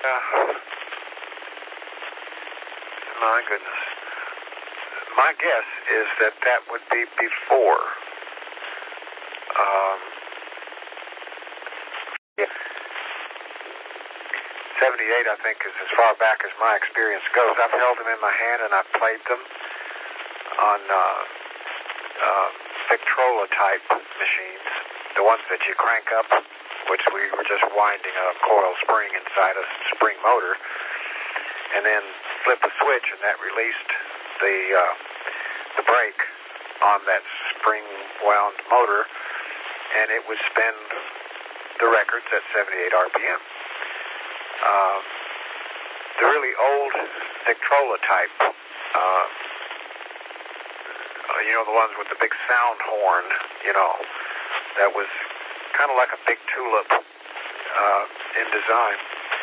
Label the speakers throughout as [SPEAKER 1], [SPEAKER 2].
[SPEAKER 1] My goodness. My guess is that would be before. Yeah. 78, I think, is as far back as my experience goes. I've held them in my hand and I've played them on Victrola-type machines, the ones that you crank up, which we were just winding a coil spring inside a spring motor, and then flip a switch, and that released the brake on that spring-wound motor, and it would spin the records at 78 RPM. The really old Victrola type, the ones with the big sound horn, that was kind of like a big tulip in design.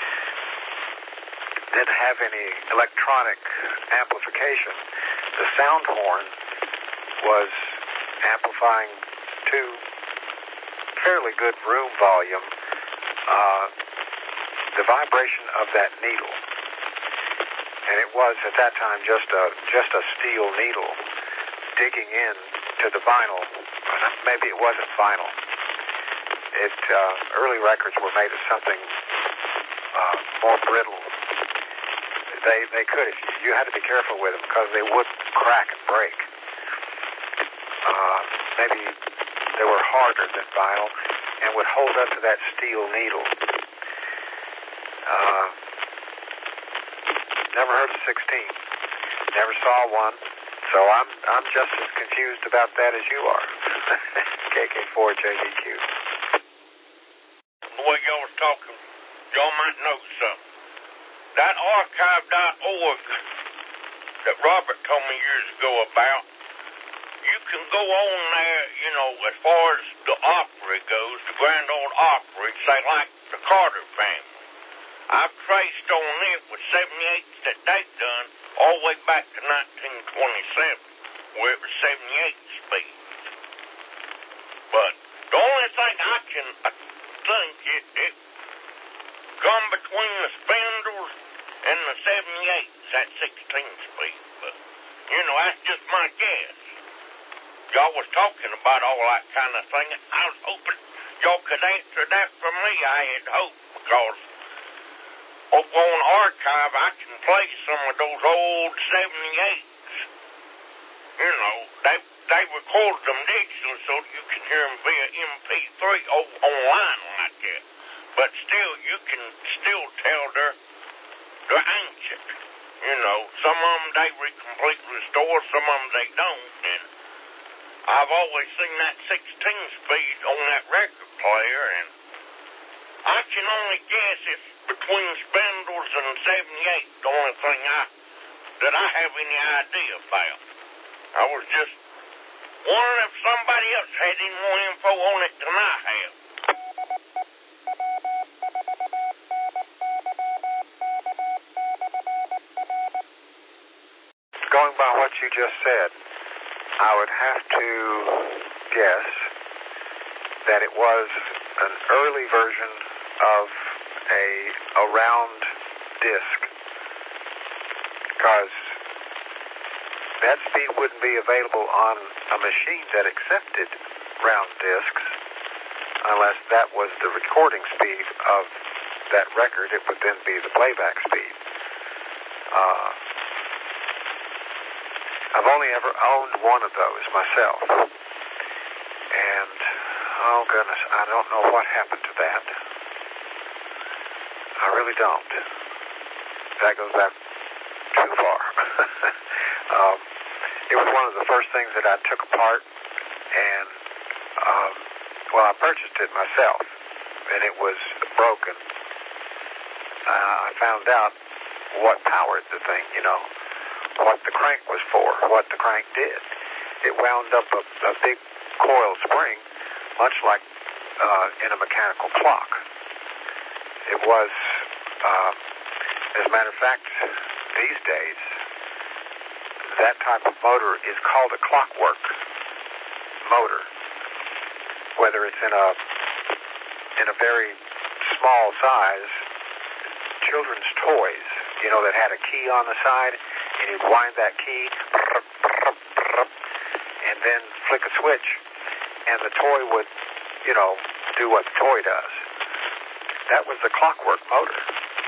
[SPEAKER 1] Didn't have any electronic amplification. The sound horn was amplifying to fairly good room volume the vibration of that needle. And it was at that time just a steel needle digging in to the vinyl. Maybe it wasn't vinyl. Early records were made of something more brittle. They could, you had to be careful with them because they would crack and break. Maybe they were harder than vinyl and would hold up to that steel needle. Never heard of 16. Never saw one. So I'm just as confused about that as you are. KK4JDQ.
[SPEAKER 2] The way y'all was talking, y'all might know something. That archive.org that Robert told me years ago about, you can go on there, as far as the Opry goes, the Grand Ole Opry, say like the Carter family. I've traced on it with 78s that they've done all the way back to 1927, where it was 78 speed. But the only thing I think it come between the spindles and the 78s at 16 speed. But, that's just my guess. Y'all was talking about all that kind of thing. I was hoping y'all could answer that for me. I had hoped, because up on archive, I can play some of those old 78s. They recorded them digitally so you can hear them via MP3 online like that. But still, you can still tell they're ancient. Some of them they completely restore, some of them they don't. And I've always seen that 16 speed on that record player, and I can only guess it's between spindles and 78, the only thing that I have any idea about. I was just wondering if somebody else had any more info on it than I have.
[SPEAKER 1] Going by what you just said, I would have to guess that it was an early version of a round disc, because that speed wouldn't be available on a machine that accepted round discs unless that was the recording speed of that record. It would then be the playback speed. I've only ever owned one of those myself, and oh goodness, I don't know what happened to that. I really don't. That goes back too far. It was one of the first things that I took apart, and I purchased it myself, and it was broken. I found out what powered the thing, what the crank was for, what the crank did. It wound up a big coil spring, much like in a mechanical clock. It was, as a matter of fact, these days, that type of motor is called a clockwork motor. Whether it's in a very small size, children's toys, you know, that had a key on the side, and you'd wind that key, and then flick a switch, and the toy would, you know, do what the toy does. That was the clockwork motor.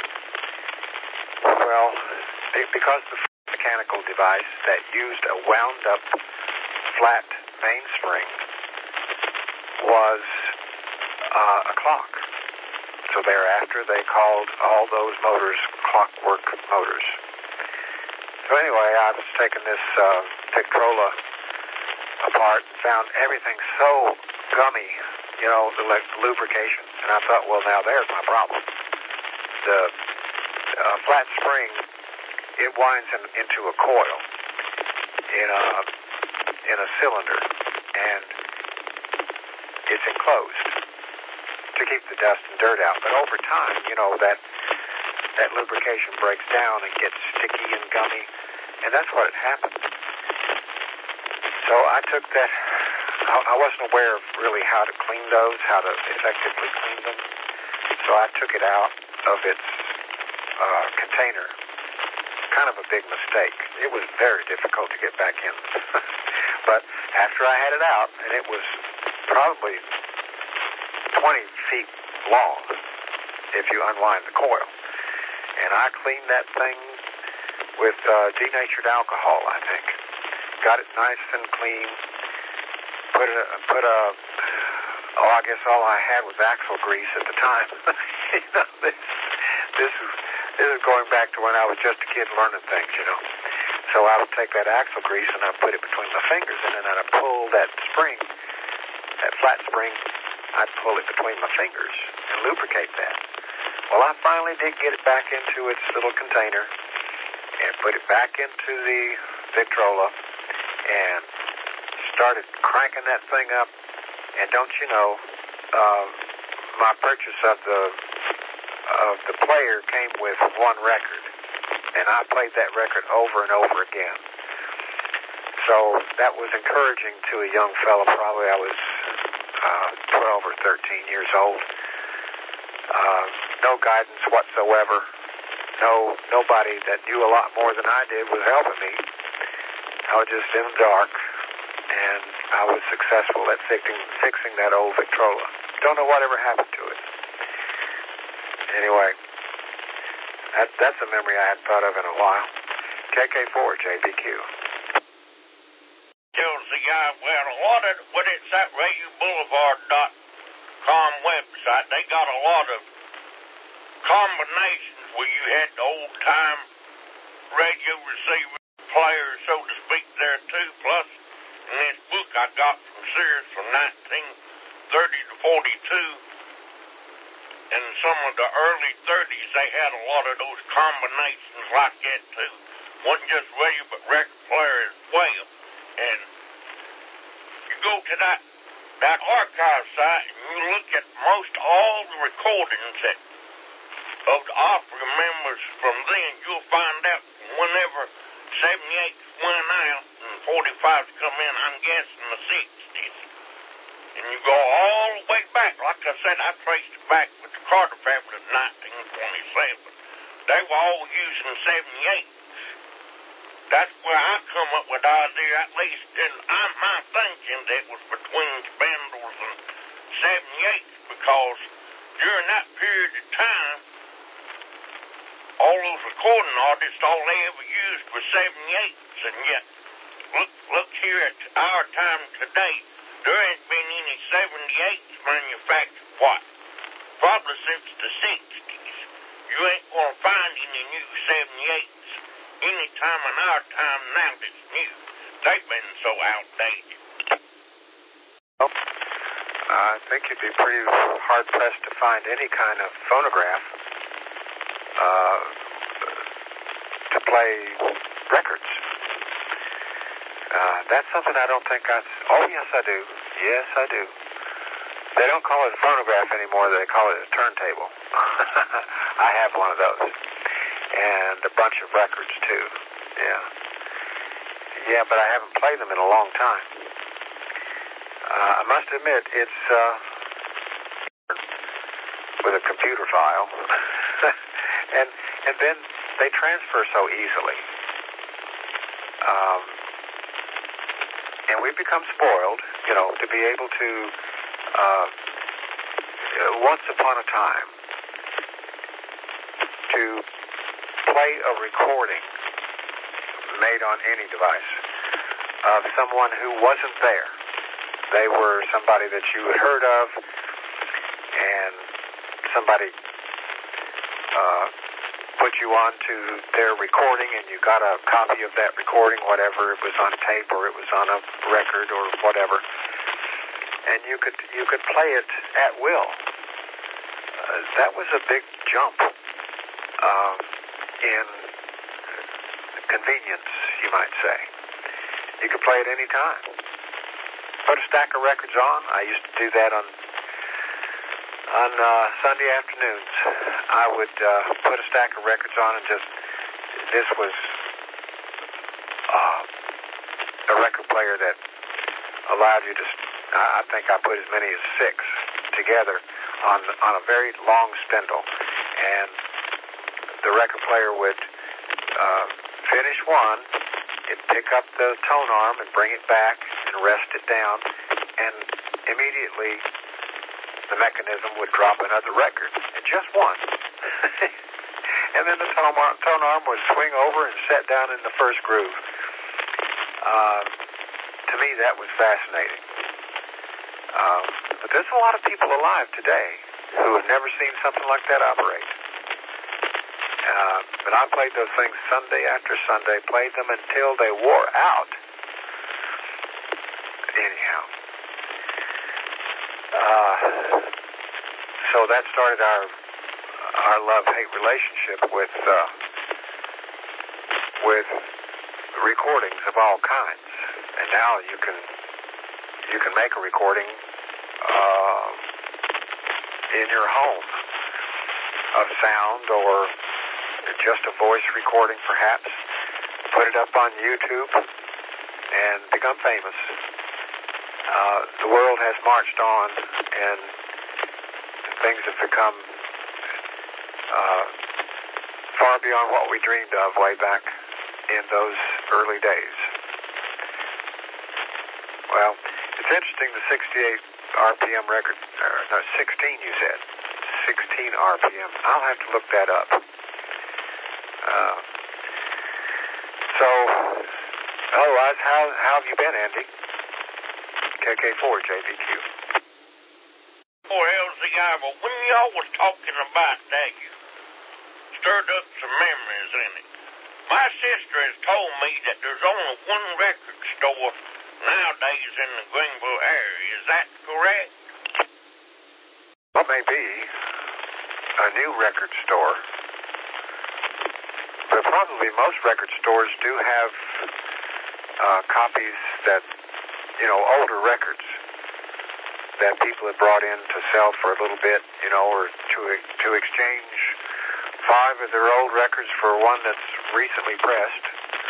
[SPEAKER 1] Well, because the mechanical device that used a wound-up flat mainspring was a clock. So thereafter, they called all those motors clockwork motors. So anyway, I was taking this Victrola apart and found everything so gummy, you know, the lubrication. And I thought, well, now there's my problem. The flat spring, it winds into a coil in a cylinder, and it's enclosed to keep the dust and dirt out. But over time, you know, that lubrication breaks down and gets sticky and gummy, and that's what had happened. So I took that. I wasn't aware of really how to clean those, how to effectively clean them. So I took it out of its container. Kind of a big mistake. It was very difficult to get back in. But after I had it out, and it was probably 20 feet long if you unwind the coil. And I cleaned that thing with denatured alcohol, I think. Got it nice and clean. I guess all I had was axle grease at the time. You know, this is going back to when I was just a kid learning things, you know. So I would take that axle grease and I'd put it between my fingers, and then I'd pull that spring, that flat spring, I'd pull it between my fingers and lubricate that. Well, I finally did get it back into its little container and put it back into the Victrola and started cranking that thing up. And don't you know, my purchase of the player came with one record, and I played that record over and over again. So that was encouraging to a young fellow. Probably I was 12 or 13 years old. No guidance whatsoever. Nobody that knew a lot more than I did was helping me. I was just in the dark, and I was successful at fixing that old Victrola. Don't know whatever happened to it. Anyway, that's a memory I hadn't thought of in a while. KK4, JBQ.
[SPEAKER 2] Tells the guy, well, a lot of, what it's that RadioBoulevard.com website, they got a lot of combinations where you had the old-time radio receiver players, so to speak, there too. Plus, in this book I got from Sears from 1930 to 42, in some of the early 30s, they had a lot of those combinations like that too. Wasn't just radio, but record player as well. And you go to that archive site and you look at most all the recordings of the opera members from then, you'll find out whenever 78's went out and 45's come in, I'm guessing the 60s. And you go all the way back. Like I said, I traced it back with the Carter family of 1927. They were all using 78s. That's where I come up with the idea, at least in my thinking, that it was between Spandrels and 78s, because during that period of time, all those recording artists, all they ever used was 78s. And yet, look here at our time today, there ain't been any 78s manufactured, what? Probably since the 60s. You ain't gonna find any new 78s any time in our time now that's new. They've been so outdated.
[SPEAKER 1] Well, I think you'd be pretty hard-pressed to find any kind of phonograph to play records. That's something I don't think oh, yes, I do. Yes, I do. They don't call it a phonograph anymore. They call it a turntable. I have one of those. And a bunch of records, too. Yeah. Yeah, but I haven't played them in a long time. I must admit, it's with a computer file. And then they transfer so easily. And we become spoiled, to be able to, once upon a time, to play a recording made on any device of someone who wasn't there. They were somebody that you had heard of, and somebody put you on to their recording, and you got a copy of that recording, whatever it was, on tape or it was on a record or whatever, and you could play it at will. That was a big jump in convenience, you might say. You could play it any time. Put a stack of records on. I used to do that on Sunday afternoons. I would put a stack of records on and this was a record player that allowed you to, I think I put as many as 6 together on a very long spindle. And the record player would finish one, it'd pick up the tone arm and bring it back and rest it down, and immediately the mechanism would drop another record, and just one. And then the tone arm would swing over and set down in the first groove. To me, that was fascinating. But there's a lot of people alive today who have never seen something like that operate. But I played those things Sunday after Sunday, played them until they wore out. Anyhow. So that started our love-hate relationship with recordings of all kinds. And now you can make a recording in your home of sound, or just a voice recording perhaps, put it up on YouTube and become famous. The world has marched on, and things have become far beyond what we dreamed of way back in those early days. Well, it's interesting, the 68 RPM record, no, 16 you said, 16 RPM. I'll have to look that up. So, otherwise, how have you been, Andy? KK4, JBQ.
[SPEAKER 2] Well, well, when y'all was talking about that, you stirred up some memories in it. My sister has told me that there's only one record store nowadays in the Greenville area. Is that correct?
[SPEAKER 1] Well, maybe a new record store, but probably most record stores do have copies that, older records that people have brought in to sell for a little bit, or to exchange 5 of their old records for one that's recently pressed.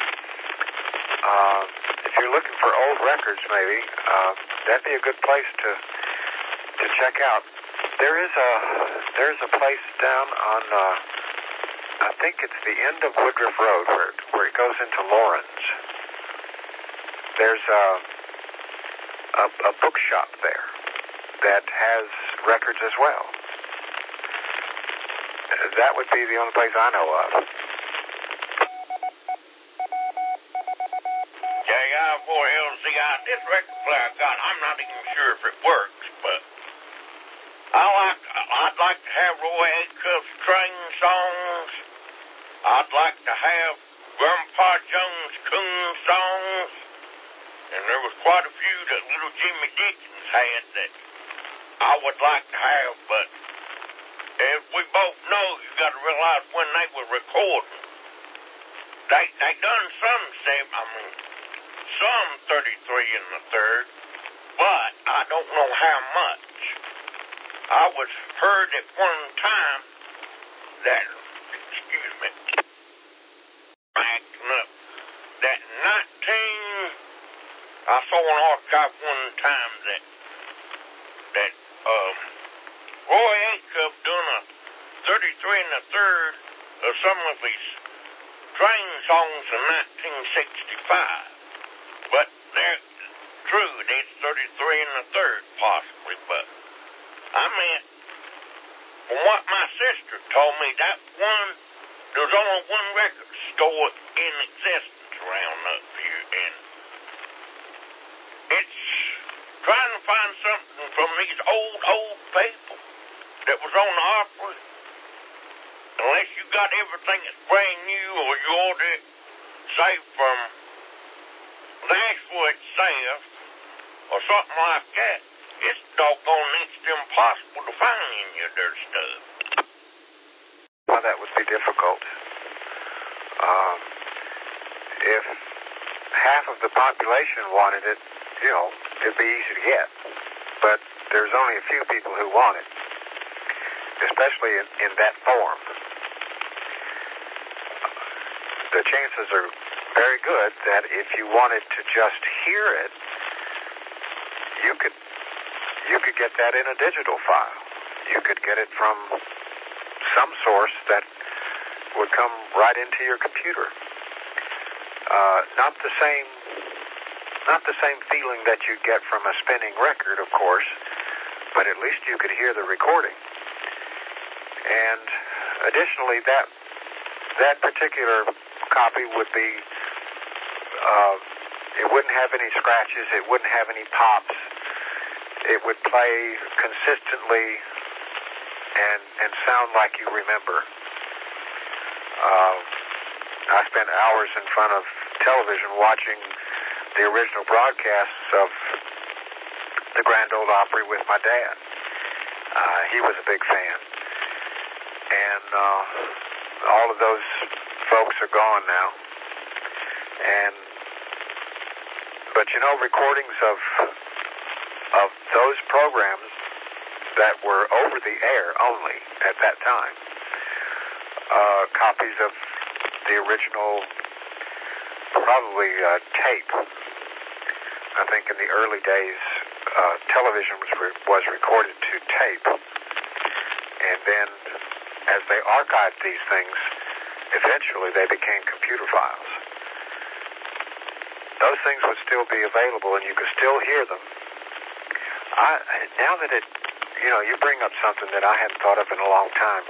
[SPEAKER 1] If you're looking for old records, maybe that'd be a good place to check out. There's a place down on I think it's the end of Woodruff Road where it goes into Lawrence. There's a bookshop there that has records as well. That would be the only place I know of.
[SPEAKER 2] JI4LCI, this record player I got, I'm not even sure if it works, but I'd like to have Roy Acuff's train songs. I'd like to have Grandpa Jones' coon songs. And there was quite a few that little Jimmy Dickens had that I would like to have, but as we both know, you got to realize when they were recording, they done some 33 in the third, but I don't know how much. I was heard at one time that, acting up, that I saw an archive one time that Roy Acuff done a 33 in the third some of his train songs in 1965. But they're true, it's 33 and a third, possibly. But I mean, from what my sister told me, there's only one record store in existence around up here, and it's trying to find something from these old people that was on the Opry. Unless you got everything that's brand new, or you order it, say, from Nashville itself, or something like that, it's doggone next to impossible to find any of their stuff.
[SPEAKER 1] Well, that would be difficult. If half of the population wanted it, it'd be easy to get. But there's only a few people who want it, especially in that form. The chances are very good that if you wanted to just hear it, you could get that in a digital file. You could get it from some source that would come right into your computer. Not the same feeling that you get from a spinning record, of course, but at least you could hear the recording. And additionally, that particular copy would be, it wouldn't have any scratches, it wouldn't have any pops. It would play consistently and sound like you remember. I spent hours in front of television watching the original broadcasts of the Grand Ole Opry with my dad. He was a big fan. And all of those folks are gone now. But recordings of those programs that were over the air only at that time, copies of the original, probably tape. I think in the early days, television was recorded to tape, and then as they archived these things, eventually they became computer files. Those things would still be available, and you could still hear them. Now that you bring up something that I hadn't thought of in a long time.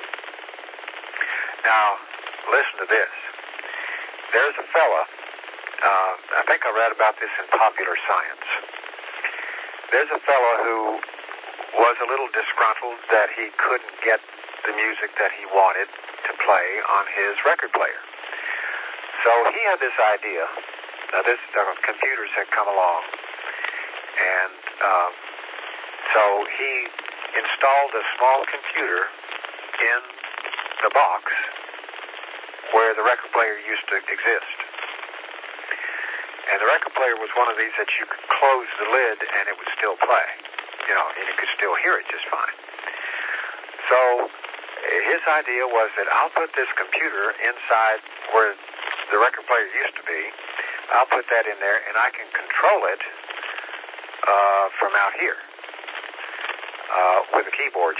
[SPEAKER 1] Now, listen to this. There's a fella, I think I read about this in Popular Science. There's a fella who was a little disgruntled that he couldn't get the music that he wanted to play on his record player. So he had this idea. Now, computers had come along, and so he installed a small computer in the box where the record player used to exist. And the record player was one of these that you could close the lid and it would still play, and you could still hear it just fine. So his idea was that I'll put this computer inside where the record player used to be. I'll put that in there and I can control it from out here with a keyboard,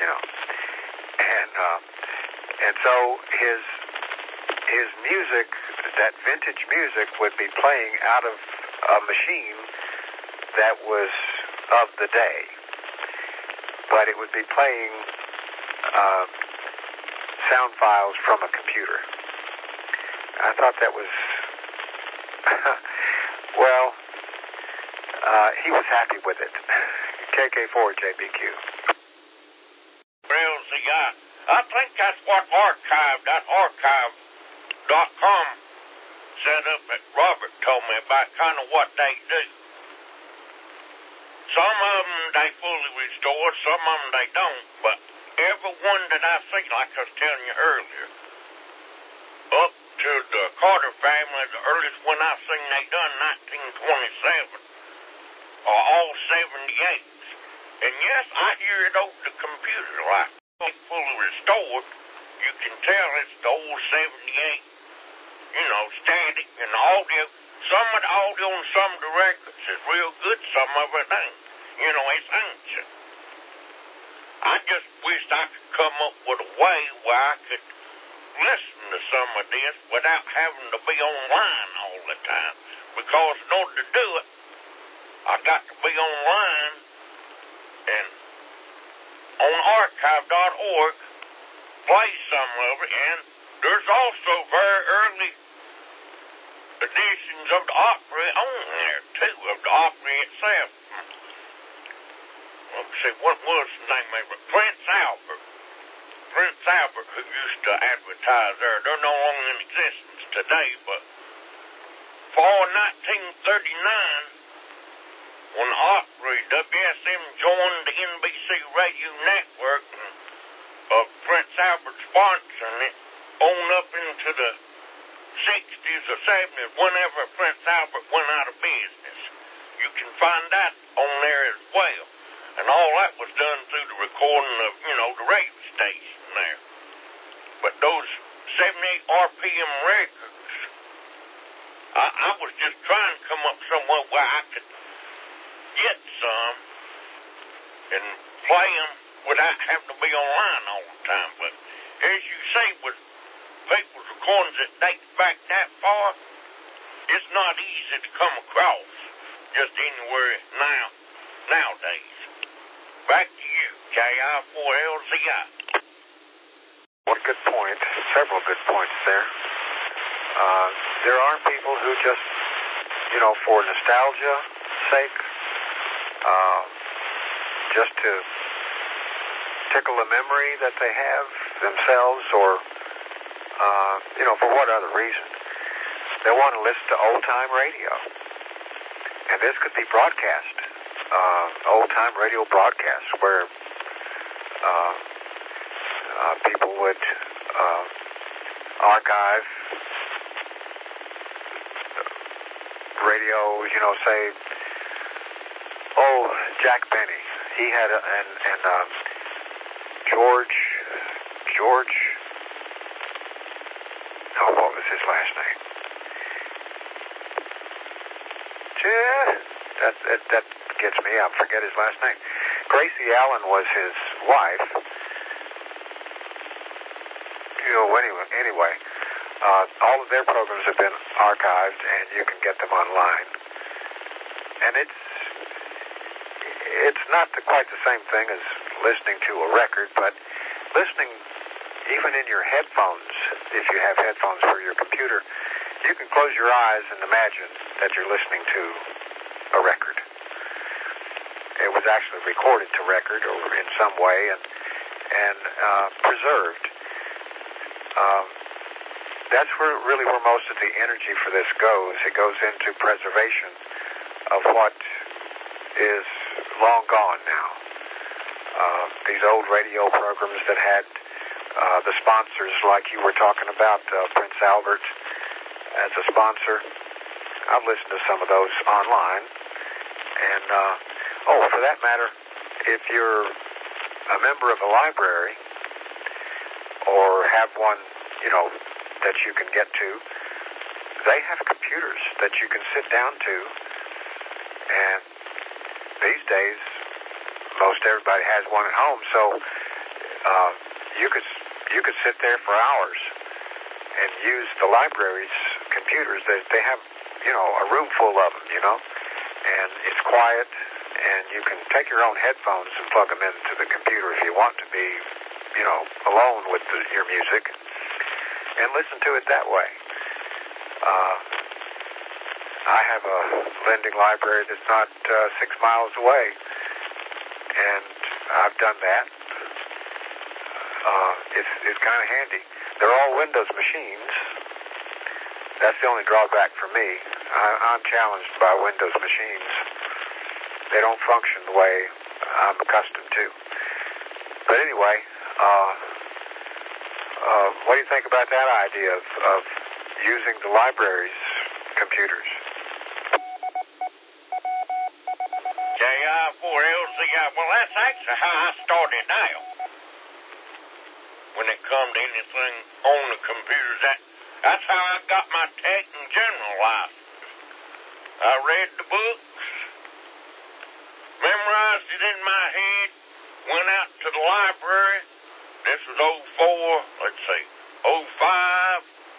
[SPEAKER 1] And so his music, that vintage music, would be playing out of a machine that was of the day, but it would be playing sound files from a computer. I thought that was, he was happy with it. KK4 JBQ.
[SPEAKER 2] Well, see, I think that's what archive.com set up that Robert told me about, kind of what they do. Some of them they fully restore, some of them they don't, but every one that I see, like I was telling you earlier, up to the Carter family, the earliest one I seen they done 1927, or all 78s. And yes, I hear it over the computer, like fully restored. You can tell it's the old 78, static, and audio. Some of the audio on some of the records is real good, some of it ain't. It's ancient. I just wished I could come up with a way where I could listen some of this without having to be online all the time. Because in order to do it, I got to be online and on archive.org play some of it, and there's also very early editions of the Opry on there, too, of the Opry itself. Let's see, what was the name of it? Prince Albert. Prince Albert, who used to advertise there. They're no longer in existence today, but for 1939, when Opry WSM joined the NBC radio network, Prince Albert sponsoring it, on up into the 60s or 70s, whenever Prince Albert went out of business. You can find that on there as well. And all that was done through the recording of, the radio station there. But those 78 RPM records, I was just trying to come up somewhere where I could get some and play them without having to be online all the time. But as you say, with people's recordings that date back that far, it's not easy to come across just anywhere nowadays. Back to you, KI4LZI.
[SPEAKER 1] What a good point. Several good points there. There are people who just, for nostalgia's sake, just to tickle a memory that they have themselves, or, for what other reason, they want to listen to old-time radio. And this could be broadcast, old-time radio broadcasts, where people would archive radio, say, Jack Benny. He had George, what was his last name? That gets me. I forget his last name. Gracie Allen was his wife. Anyway, all of their programs have been archived, and you can get them online. And it's not quite the same thing as listening to a record, but listening even in your headphones, if you have headphones for your computer, you can close your eyes and imagine that you're listening to a record. It was actually recorded to record or in some way and preserved. That's really where most of the energy for this goes. It goes into preservation of what is long gone now. These old radio programs that had the sponsors like you were talking about, Prince Albert as a sponsor. I've listened to some of those online. And, for that matter, if you're a member of a library or have one, that you can get to, they have computers that you can sit down to. And these days, most everybody has one at home, so you could sit there for hours and use the library's computers. They have, a room full of them, and it's quiet, and you can take your own headphones and plug them into the computer if you want to be, alone with your music, and listen to it that way. I have a lending library that's not 6 miles away, and I've done that. It's kind of handy. They're all Windows machines. That's the only drawback for me. I'm challenged by Windows machines. They don't function the way I'm accustomed to. But anyway, what do you think about that idea of using the library's computers?
[SPEAKER 2] KI4LZI. Well, that's actually how I started out. When it come to anything on the computers, that's how I got my tech and general license. I read the books, memorized it in my head, went out to the library. This was 04, let's see, 05,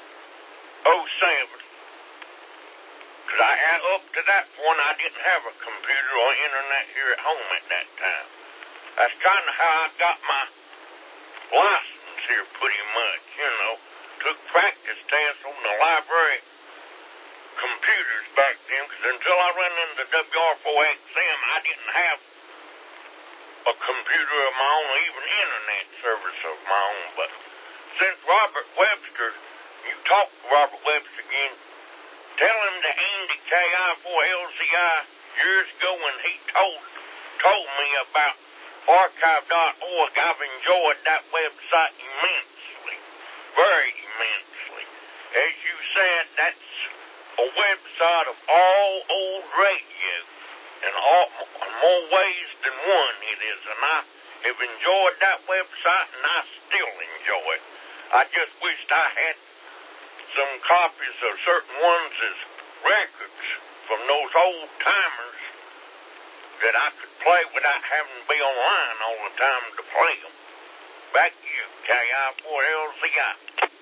[SPEAKER 2] that point, I didn't have a computer or internet here at home at that time. That's kind of how I got my license here, pretty much, you know. Took practice tests on the library computers back then, because until I ran into WR4XM, I didn't have a computer of my own, or even internet service of my own. But since Robert Webster, you talk to Robert Webster again, tell him to Andy KI4LCI years ago when he told me about archive.org. I've enjoyed that website immensely, very immensely. As you said, that's a website of all old radio, in more ways than one it is, and I have enjoyed that website, and I still enjoy it. I just wished I had some copies of certain ones as records from those old timers that I could play without having to be online all the time to play them. Back to you, KI4LCI.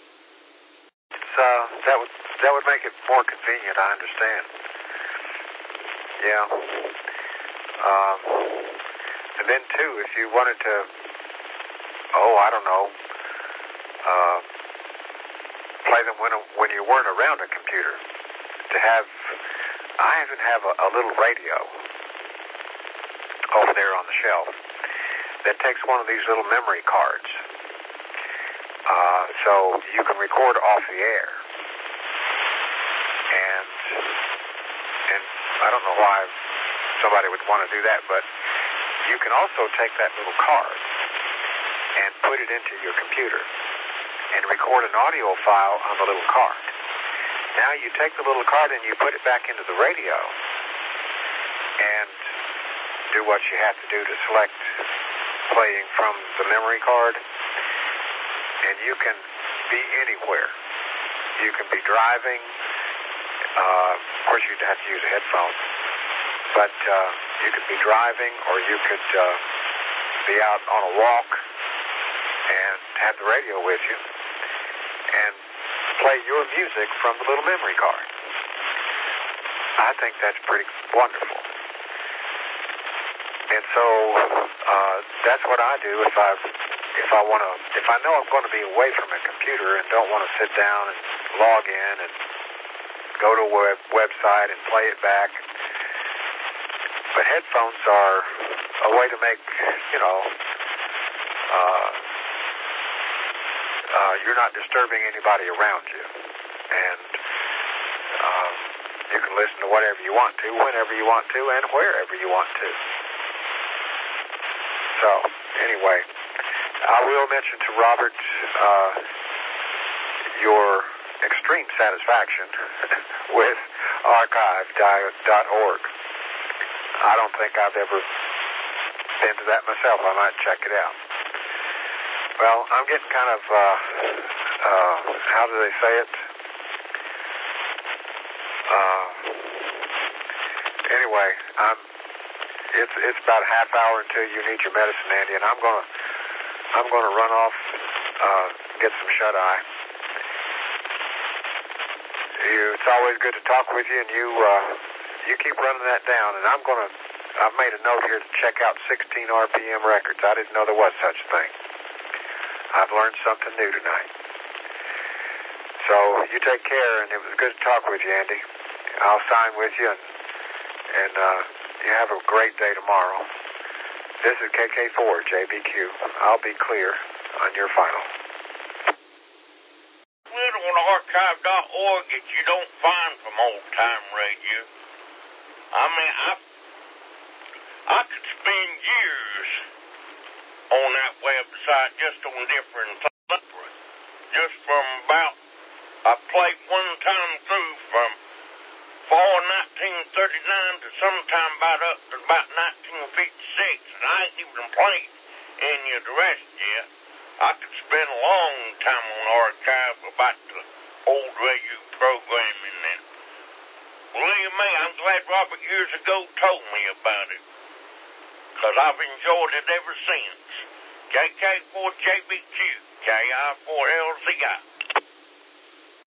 [SPEAKER 1] That would make it more convenient, I understand. Yeah. And then, too, if you wanted to, I don't know, play them when you weren't around a computer, I even have a little radio over there on the shelf that takes one of these little memory cards. So you can record off the air. And I don't know why somebody would want to do that, but you can also take that little card and put it into your computer and record an audio file on the little card. Now you take the little card and you put it back into the radio and do what you have to do to select playing from the memory card, and you can be anywhere. You can be driving. Of course, you'd have to use a headphone, but you could be driving, or you could be out on a walk and have the radio with you and play your music from the little memory card. I think that's pretty wonderful. And so that's what I do if I know I'm going to be away from a computer and don't want to sit down and log in and go to a website and play it back. But headphones are a way to make, you're not disturbing anybody around you. And you can listen to whatever you want to, whenever you want to, and wherever you want to. So, anyway, I will mention to Robert your extreme satisfaction with archive.org. I don't think I've ever been to that myself. I might check it out. Well, I'm getting kind of, how do they say it? Anyway, it's about a half hour until you need your medicine, Andy, and I'm gonna run off, get some shut-eye. It's always good to talk with you, and you keep running that down, and I've made a note here to check out 16 RPM records. I didn't know there was such a thing. I've learned something new tonight. So you take care, and it was good to talk with you, Andy. I'll sign with you, and you have a great day tomorrow. This is KK4 JBQ. I'll be clear on your final.
[SPEAKER 2] Little on archive.org that you don't find from old-time radio. I mean, I could spend years on that website just on different things. Just from about, I played one time through from fall 1939 to sometime up to about 1956, and I ain't even played any of the rest yet. I could spend a long time on archive about the old radio programming, and believe me, I'm glad Robert years ago told me about it, because I've enjoyed it ever since. KK4JBQ, KI4LCI.